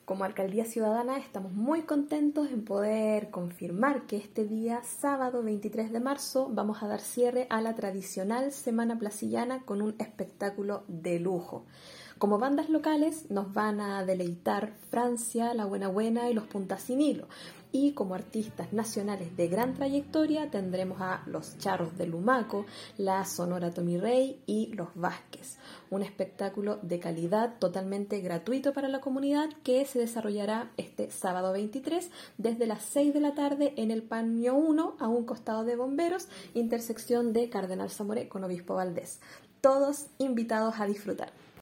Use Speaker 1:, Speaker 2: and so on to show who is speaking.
Speaker 1: Como Alcaldía Ciudadana estamos muy contentos en poder confirmar que este día, sábado 23 de marzo, vamos a dar cierre a la tradicional Semana Placillana con un espectáculo de lujo. Como bandas locales nos van a deleitar Francia, La Buena Buena y Los Puntas Sin Hilo. Y como artistas nacionales de gran trayectoria tendremos a Los Charros de Lumaco, la Sonora Tommy Rey y Los Vázquez. Un espectáculo de calidad totalmente gratuito para la comunidad que se desarrollará este sábado 23 desde las 6 de la tarde en el Paño 1 a un costado de Bomberos, intersección de Cardenal Zamoré con Obispo Valdés. Todos invitados a disfrutar.